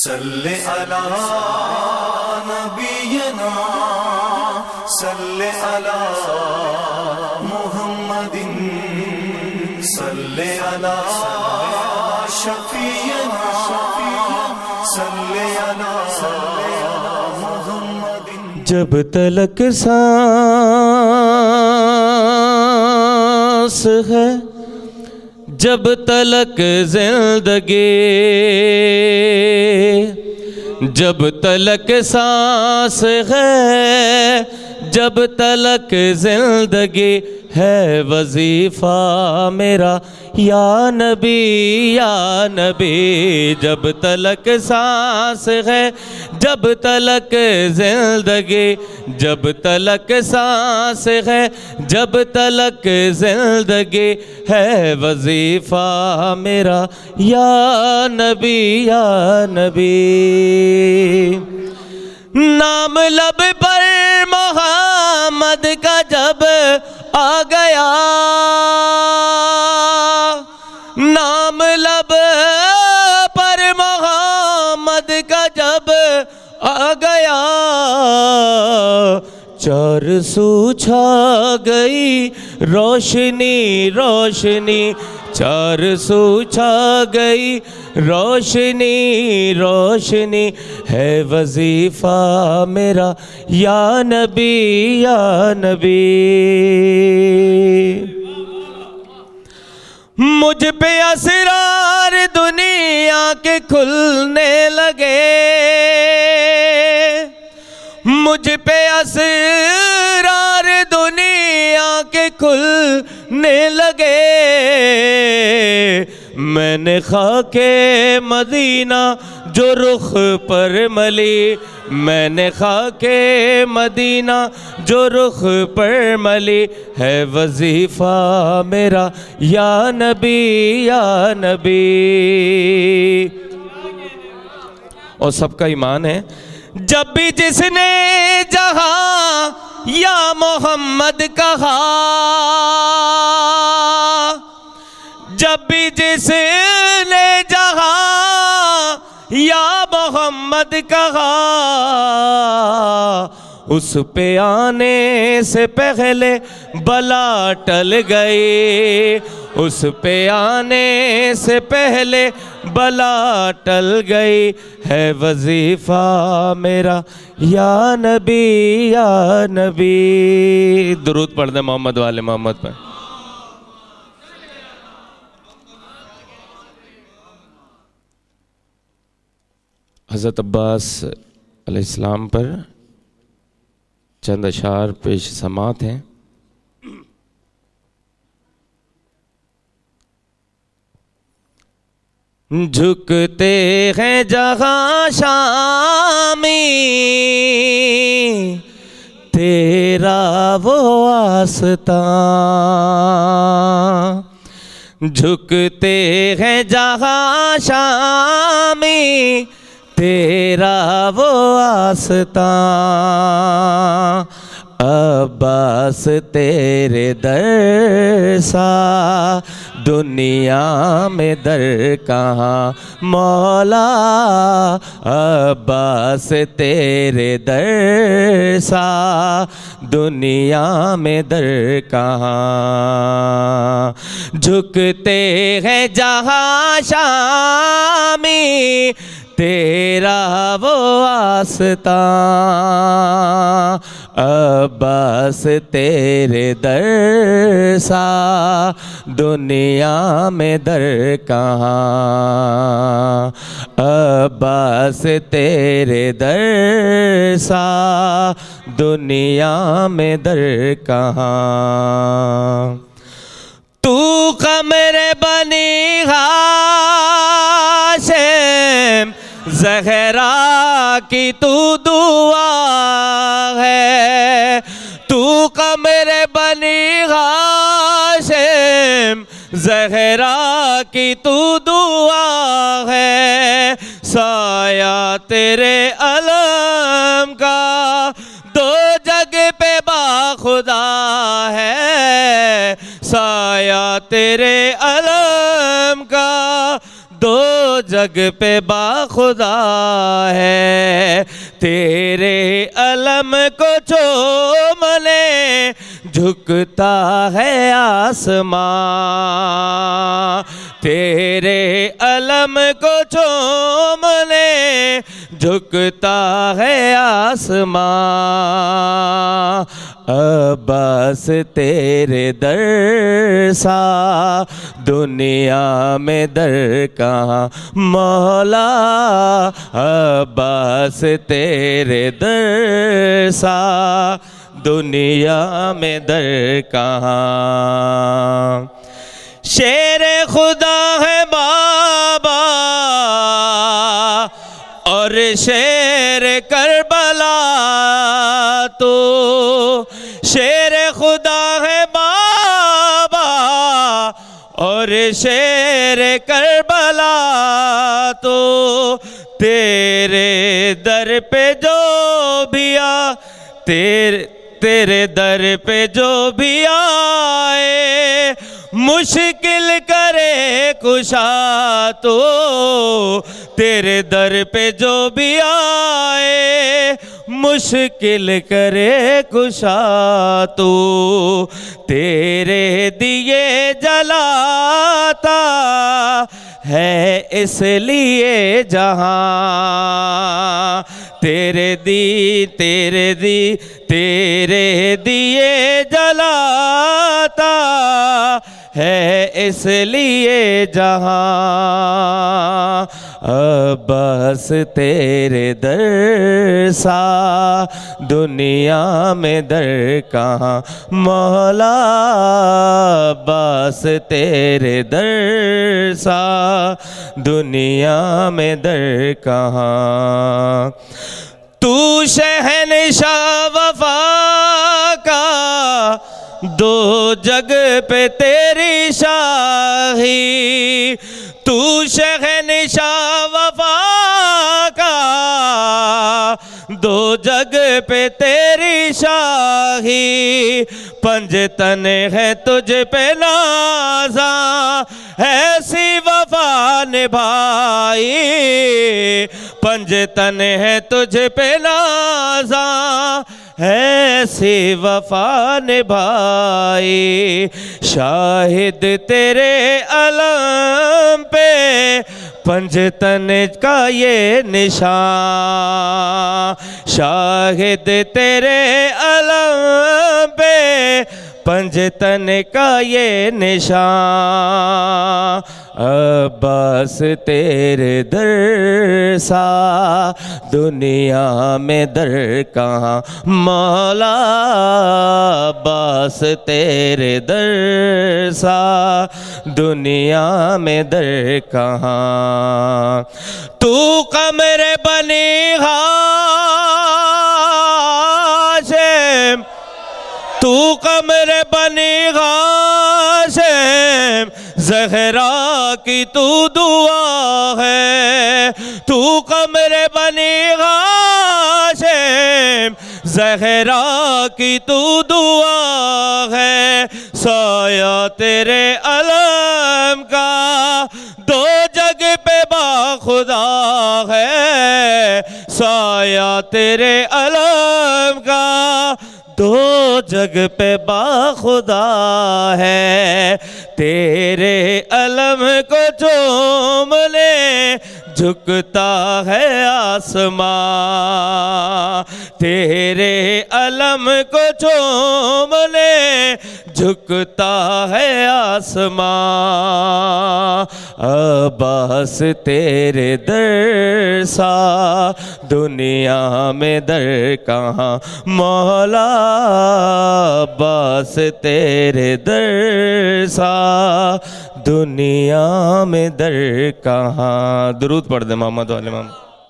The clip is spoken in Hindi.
सल्ले अला नबीना सल्ले अला मुहम्मदिन सल्ले अला शफीना सल्ले अला मुहम्मदिन। जब तलक सांस है, जब तलक जिंदगी, जब तलक सांस है, जब तलक जिंदगी है वजीफा मेरा या नबी या नबी। जब तलक सांस है, जब तलक जिंदगी, जब तलक सांस है, जब तलक जिंदगी है वजीफा मेरा या नबी या नबी। नाम लब पर मोहम्मद का जब आ गया, नाम लब पर मोहम्मद का जब आ गया, चार सू छा गई रोशनी रोशनी, चार सू छा गई रोशनी रोशनी है वजीफा मेरा या नबी या नबी। मुझ पे असरार दुनिया के खुलने लगे, मुझ पे असरार दुनिया के खुलने लगे। मैंने खाके मदीना जो रुख पर मली, मैंने खाके मदीना जो रुख पर मली है वजीफा मेरा या नबी या नबी। और सबका ईमान है, जब भी जिसने जहां या मोहम्मद कहा, जब भी जिसने जहां या मोहम्मद कहा, उस पे आने से पहले बला टल गई, उस पे आने से पहले बला टल गई है वजीफा मेरा या नबी या नबी। दुरूद पढ़ दे मोहम्मद वाले मोहम्मद पर। हज़रत अब्बास अलैहिस्सलाम पर चंद अशार पेश समात हैं। झुकते हैं जहाँ शामी, तेरा वो आस्तां। झुकते हैं जहाँ शामी, तेरा वो आस्तां। अब्बास तेरे दर सा दुनिया में दर कहाँ मौला, अब्बास तेरे दर सा दुनिया में दर कहाँ। झुकते हैं जहाँ शामी, तेरा वो आस्तां। अब्बास तेरे दर सा दुनिया में दर कहाँ। अब्बास तेरे दर सा दुनिया में दर कहाँ। तू कमरे बनी हाशिम, ज़हरा की तू दुआ है। तू कमरे बनी हाशिम, ज़हरा की तू दुआ है। साया तेरे अलम का दो जग पे बाखुदा है। साया तेरे अलम का दो जग पे बाखुदा है। तेरे अलम को चूमने झुकता है आसमां, तेरे अलम को चूमने झुकता है आसमां। अब्बास तेरे दर सा दुनिया में दर कहाँ मौला, अब्बास तेरे दर सा दुनिया में दर कहाँ। शेर खुदा है बाबा और शेर करबला, तो शेर खुदा है बाबा और शेर करबला, तो तेरे दर पे जो भी आ तेरे दर पे जो भी आए मुश्किल करे कुशा, तो तेरे दर पे जो भी आए मुश्किल करे कुशा, तो तेरे दिए जलाता है इसलिए जहां, तेरे दिए जलाता है इसलिए जहां। अब्बास तेरे दर सा दुनिया में दर कहाँ मौला, अब्बास तेरे दर सा दुनिया में दर कहाँ। तू शहंशाह वफा का दो जग पे तेरी शाही, तू शहंशाह वफा का दो जग पे तेरी शाही, पंजतन है तुझ पे नाज़ा ऐसी वफा निभाई, पंजतन है तुझ पे नाज़ा ऐसी वफा निभाई। शाहिद तेरे अलम पे पंजतन का ये निशान, शाहिद तेरे अलम पे पंजतन का ये निशान। अब्बास तेरे दर सा दुनिया में दर कहाँ मौला, अब्बास तेरे दर सा दुनिया में दर कहाँ। तू कमर बनी हाशिम, तू कमर बनी हाशिम, ज़हरा की तू दुआ है, तू कमर बनी हाशिम, ज़हरा की तू दुआ है। साया तेरे अलम का दो जग पे बाखुदा है, साया तेरे अलम का दो जग पे बाखुदा है। तेरे अलम को चूमने झुकता है आसमां, तेरे अलम को चूमने झुकता है आसमां। अब्बास तेरे दर सा दुनिया में दर कहाँ मौला, अब्बास तेरे दर सा दुनिया में दर कहाँ। दुरूद पढ़ दे मोहम्मद वाले मोहम्मद।